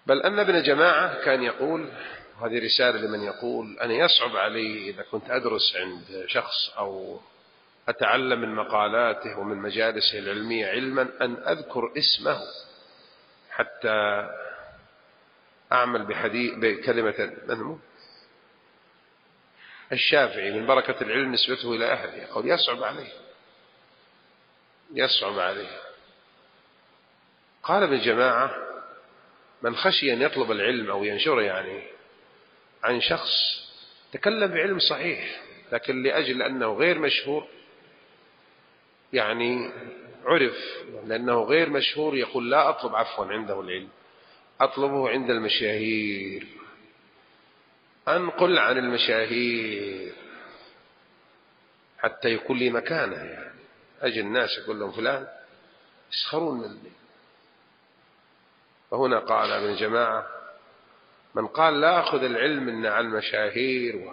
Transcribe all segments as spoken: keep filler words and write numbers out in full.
بل أن ابن جماعة كان يقول، وهذه رسالة لمن يقول أنا يصعب علي إذا كنت أدرس عند شخص أو أتعلم من مقالاته ومن مجالسه العلمية علما أن أذكر اسمه حتى أعمل بحديث بكلمة منه الشافعي من بركة العلم نسبته إلى أهله. يقول يصعب عليه يصعب عليه قال ابن جماعة من خشي أن يطلب العلم أو ينشره يعني عن شخص تكلم بعلم صحيح لكن لأجل أنه غير مشهور، يعني عرف لأنه غير مشهور، يقول لا أطلب عفوا عنده العلم، أطلبه عند المشاهير، أنقل عن المشاهير حتى يكون لي مكانه، يعني أجل الناس يقول لهم فلان يسخرون مني. فهنا قال ابن جماعة من قال لا أخذ العلم من عن المشاهير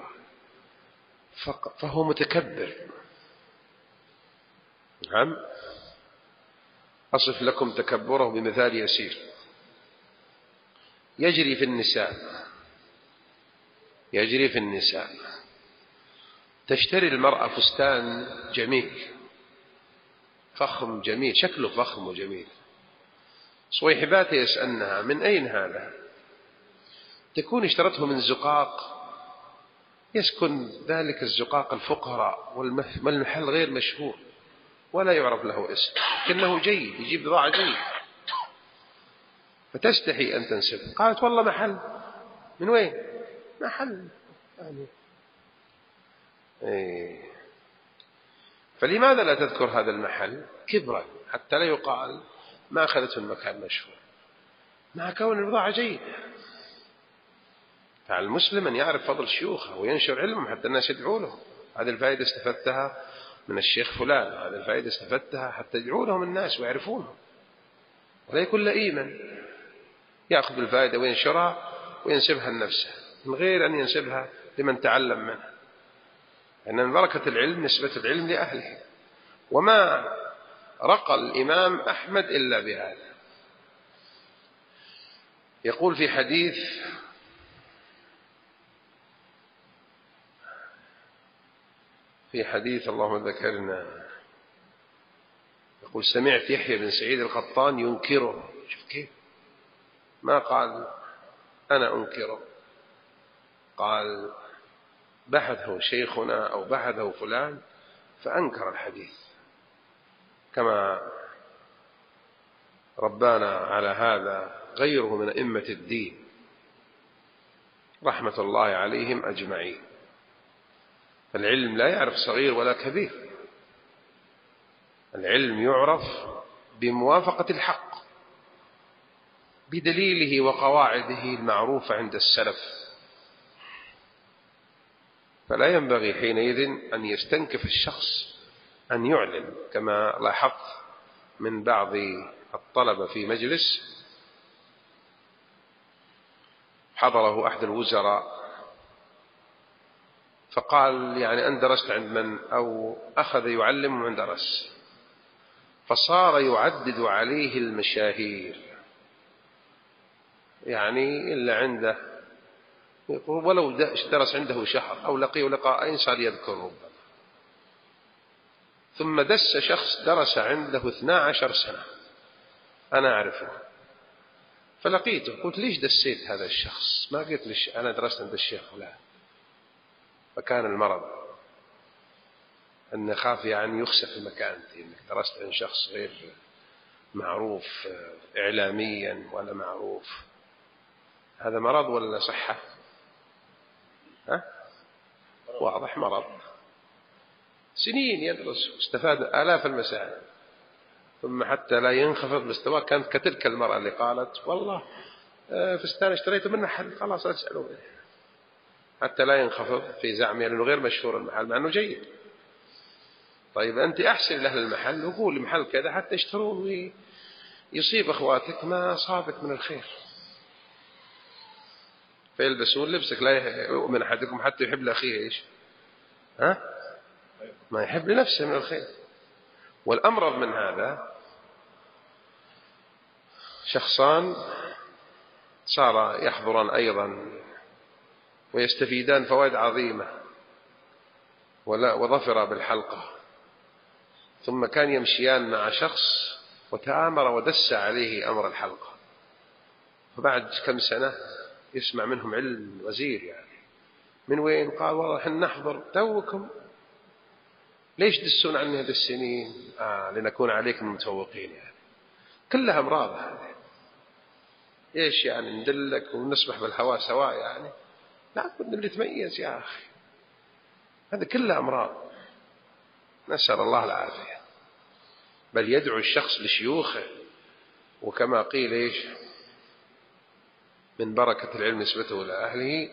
فهو متكبر. نعم، أصف لكم تكبره بمثال يسير يجري في النساء يجري في النساء تشتري المرأة فستان جميل فخم جميل، شكله فخم وجميل، صويحبات يسألنها من أين هذا؟ تكون اشترته من زقاق يسكن ذلك الزقاق الفقراء والمحل غير مشهور ولا يعرف له اسم، لكنه جيد يجيب بضاعة جيد، فتستحي أن تنسبه. قالت والله محل. من وين؟ محل يعني. إيه. فلماذا لا تذكر هذا المحل كبرا حتى لا يقال ما أخذته المكان مشهور، مع كون البضاعة جيدة. فعلى المسلم أن يعرف فضل شيوخه وينشر علمهم حتى الناس يدعوا لهم. هذه الفائدة استفدتها من الشيخ فلان، هذه الفائدة استفدتها حتى يدعوا لهم الناس ويعرفونهم، ولا يكون لئيما يأخذ الفائدة وينشرها وينسبها لنفسه من غير أن ينسبها لمن تعلم منه، لأن من بركة العلم نسبة العلم لأهله. وما رقى الإمام أحمد إلا بهذا. يقول في حديث في حديث اللهم ذكرنا، يقول سمعت يحيى بن سعيد القطان ينكره. شوف كيف ما قال أنا أنكره، قال بحثه شيخنا أو بحثه فلان فأنكر الحديث، كما ربانا على هذا غيره من أئمة الدين رحمة الله عليهم أجمعين. العلم لا يعرف صغير ولا كبير، العلم يعرف بموافقة الحق بدليله وقواعده المعروفة عند السلف، فلا ينبغي حينئذ أن يستنكف الشخص أن يعلن. كما لاحظت من بعض الطلبة في مجلس حضره أحد الوزراء فقال يعني أن درست عند من، أو أخذ يعلم من درس، فصار يعدد عليه المشاهير، يعني إلا عنده ولو درس عنده شهر أو لقيه لقاءين صار يذكر ربما. ثم دس شخص درس عنده اثنا عشر سنة أنا أعرفه، فلقيته قلت ليش دسيت هذا الشخص؟ ما قلت ليش أنا درست عند الشيخ فلان. فكان المرض أن خاف يعني يخسف مكانتي، أنك درست عند شخص غير معروف إعلاميا ولا معروف. هذا مرض ولا صحة؟ ها؟ واضح مرض. سنين يدرس واستفاد آلاف المسائل، ثم حتى لا ينخفض مستواه كانت كتلك المرأة اللي قالت والله فستان اشتريته من محل خلاص أسأله به، حتى لا ينخفض في زعمه لأنه غير مشهور المحل مع أنه جيد. طيب أنت أحسن لأهل المحل وقول المحل كذا حتى يشترون ويصيب أخواتك ما صابك من الخير، فيلبسون لبسك. لا يؤمن أحدكم حتى يحب لأخيه إيش؟ ها؟ ما يحب لنفسه من الخير. والأمرض من هذا شخصان صار يحضران أيضا ويستفيدان فوائد عظيمة، وظفر بالحلقة. ثم كان يمشيان مع شخص وتآمر ودس عليه أمر الحلقة، فبعد كم سنة يسمع منهم علم وزير. يعني من وين؟ قال والله احنا نحضر توكم، ليش دسون عني هذه السنين؟ آه لنكون عليكم متفوقين. يعني كلها أمراض هذه. إيش يعني ندلك ونسبح بالهواء سواء؟ يعني لا بد اللي تميز يا أخي. هذا كلها أمراض، نسأل الله العافية. بل يدعو الشخص لشيوخه، وكما قيل إيش من بركة العلم نسبته إلى أهله.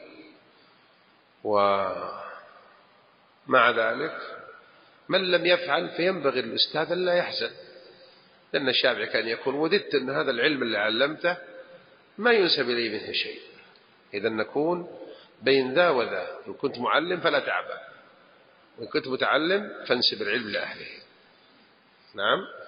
ومع ذلك من لم يفعل فينبغي الأستاذ أن لا يحزن، لأن الشافعي كان يقول وددت أن هذا العلم اللي علمته ما ينسب إليه منه شيء. إذا نكون بين ذا وذا، إن كنت معلم فلا تعبأ، وإن كنت متعلم فانسب العلم لأهله. نعم.